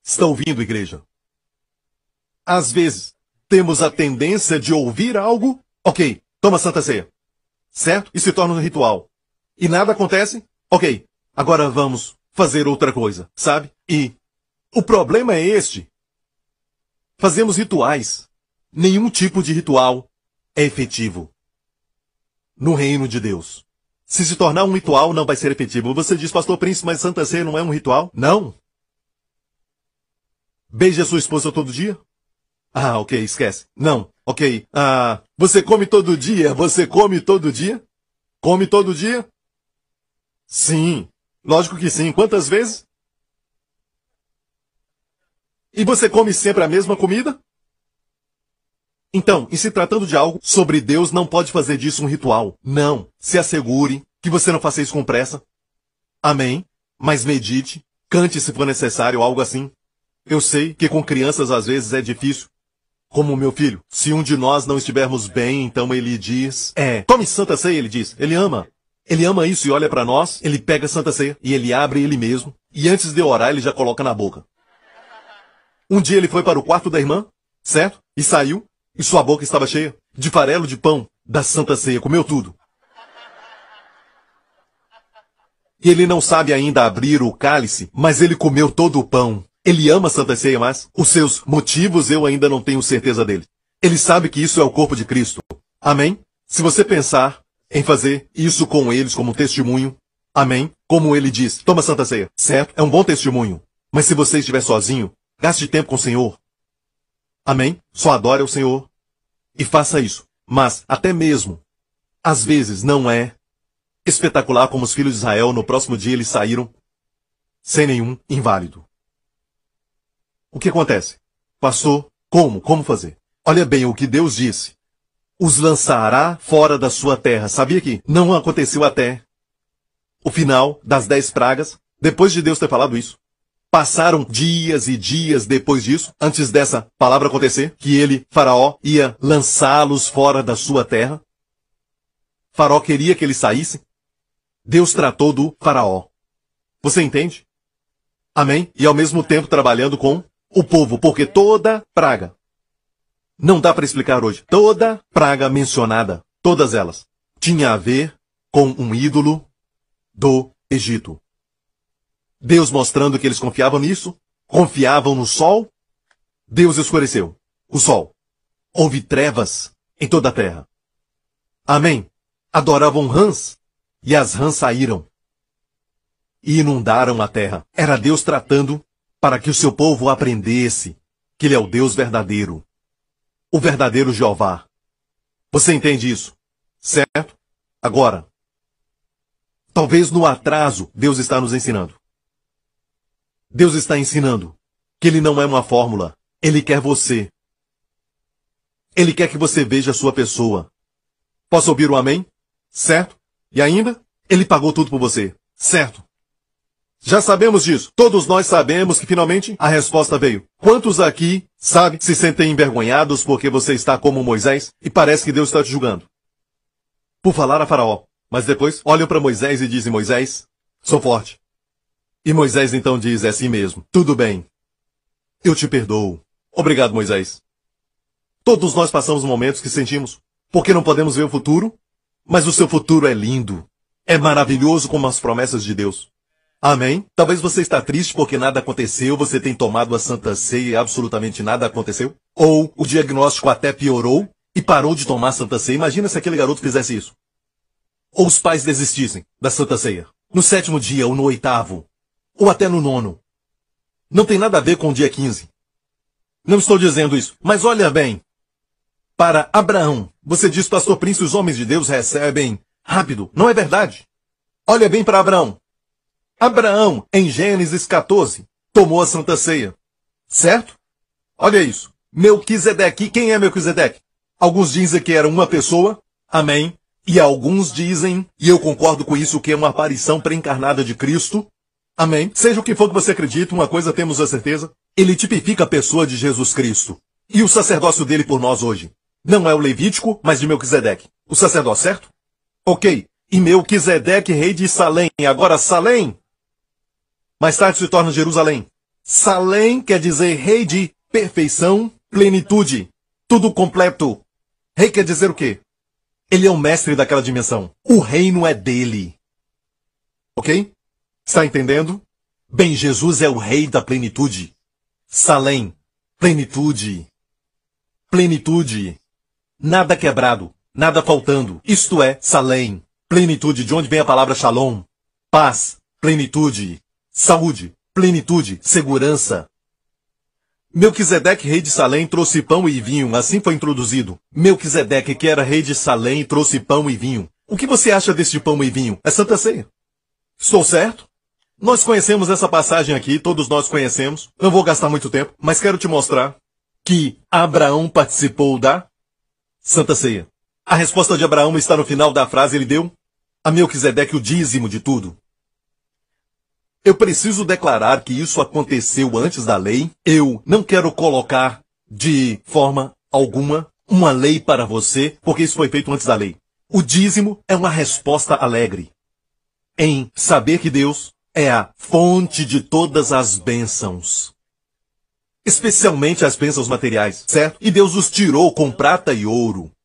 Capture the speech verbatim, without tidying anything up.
Está ouvindo, igreja? Às vezes, temos a tendência de ouvir algo, ok, toma Santa Ceia, certo? E se torna um ritual. E nada acontece, ok, agora vamos fazer outra coisa, sabe? E o problema é este. Fazemos rituais. Nenhum tipo de ritual é efetivo no reino de Deus. Se se tornar um ritual, não vai ser efetivo. Você diz, pastor Príncipe, mas Santa Ceia não é um ritual? Não. Beija sua esposa todo dia? Ah, ok, esquece. Não, ok. Ah, você come todo dia? Você come todo dia? Come todo dia? Sim, lógico que sim. Quantas vezes? E você come sempre a mesma comida? Então, em se tratando de algo sobre Deus, não pode fazer disso um ritual. Não. Se assegure que você não faça isso com pressa. Amém? Mas medite, cante se for necessário, algo assim. Eu sei que com crianças às vezes é difícil. Como o meu filho. Se um de nós não estivermos bem, então ele diz... É, tome Santa Ceia, ele diz. Ele ama. Ele ama isso e olha para nós, ele pega Santa Ceia e ele abre ele mesmo. E antes de orar, ele já coloca na boca. Um dia ele foi para o quarto da irmã, certo? E saiu. E sua boca estava cheia de farelo de pão da Santa Ceia. Comeu tudo. E ele não sabe ainda abrir o cálice, mas ele comeu todo o pão. Ele ama a Santa Ceia, mas os seus motivos eu ainda não tenho certeza dele. Ele sabe que isso é o corpo de Cristo. Amém? Se você pensar em fazer isso com eles como testemunho, amém? Como ele diz, toma Santa Ceia, certo? É um bom testemunho. Mas se você estiver sozinho, gaste tempo com o Senhor. Amém? Só adore ao Senhor e faça isso. Mas, até mesmo, às vezes não é espetacular como os filhos de Israel, no próximo dia eles saíram sem nenhum inválido. O que acontece? Passou como? Como fazer? Olha bem o que Deus disse. Os lançará fora da sua terra. Sabia que não aconteceu até o final das dez pragas, depois de Deus ter falado isso. Passaram dias e dias depois disso, antes dessa palavra acontecer, que ele, Faraó, ia lançá-los fora da sua terra. Faraó queria que eles saíssem. Deus tratou do Faraó. Você entende? Amém? E ao mesmo tempo trabalhando com o povo, porque toda praga, não dá para explicar hoje, toda praga mencionada, todas elas, tinha a ver com um ídolo do Egito. Deus mostrando que eles confiavam nisso, confiavam no sol, Deus escureceu o sol. Houve trevas em toda a terra. Amém? Adoravam rãs, e as rãs saíram e inundaram a terra. Era Deus tratando para que o seu povo aprendesse que Ele é o Deus verdadeiro, o verdadeiro Jeová. Você entende isso? Certo? Agora, talvez no atraso, Deus está nos ensinando. Deus está ensinando que Ele não é uma fórmula. Ele quer você. Ele quer que você veja a sua pessoa. Posso ouvir o amém? Certo? E ainda, Ele pagou tudo por você. Certo? Já sabemos disso. Todos nós sabemos que finalmente a resposta veio. Quantos aqui, sabe, se sentem envergonhados porque você está como Moisés e parece que Deus está te julgando? Por falar a Faraó. Mas depois olham para Moisés e dizem, Moisés, sou forte. E Moisés então diz, é assim mesmo. Tudo bem. Eu te perdoo. Obrigado, Moisés. Todos nós passamos momentos que sentimos, porque não podemos ver o futuro, mas o seu futuro é lindo. É maravilhoso como as promessas de Deus. Amém? Talvez você está triste porque nada aconteceu, você tem tomado a Santa Ceia e absolutamente nada aconteceu. Ou o diagnóstico até piorou e parou de tomar a Santa Ceia. Imagina se aquele garoto fizesse isso. Ou os pais desistissem da Santa Ceia. No sétimo dia ou no oitavo. Ou até no nono. Não tem nada a ver com o dia quinze. Não estou dizendo isso, mas olha bem. Para Abraão, você diz, pastor Príncipe, os homens de Deus recebem rápido. Não é verdade. Olha bem para Abraão. Abraão, em Gênesis quatorze, tomou a Santa Ceia. Certo? Olha isso. Melquisedeque. Quem é Melquisedeque? Alguns dizem que era uma pessoa. Amém. E alguns dizem, e eu concordo com isso, que é uma aparição pré-encarnada de Cristo. Amém. Seja o que for que você acredite, uma coisa temos a certeza. Ele tipifica a pessoa de Jesus Cristo. E o sacerdócio dele por nós hoje. Não é o Levítico, mas de Melquisedeque. O sacerdócio, certo? Ok. E Melquisedeque, rei de Salém. Agora Salém, mais tarde se torna Jerusalém. Salém quer dizer rei de perfeição, plenitude, tudo completo. Rei quer dizer o quê? Ele é o mestre daquela dimensão. O reino é dele. Ok? Está entendendo? Bem, Jesus é o rei da plenitude. Salém, plenitude. Plenitude. Nada quebrado, nada faltando. Isto é Salém. Plenitude, de onde vem a palavra shalom. Paz, plenitude. Saúde, plenitude, segurança. Melquisedeque, rei de Salém, trouxe pão e vinho, assim foi introduzido. Melquisedeque, que era rei de Salém, trouxe pão e vinho. O que você acha deste pão e vinho? É Santa Ceia. Estou certo? Nós conhecemos essa passagem aqui, todos nós conhecemos. Não vou gastar muito tempo, mas quero te mostrar que Abraão participou da Santa Ceia. A resposta de Abraão está no final da frase, ele deu a Melquisedeque o dízimo de tudo. Eu preciso declarar que isso aconteceu antes da lei. Eu não quero colocar de forma alguma uma lei para você, porque isso foi feito antes da lei. O dízimo é uma resposta alegre em saber que Deus é a fonte de todas as bênçãos. Especialmente as bênçãos materiais, certo? E Deus os tirou com prata e ouro.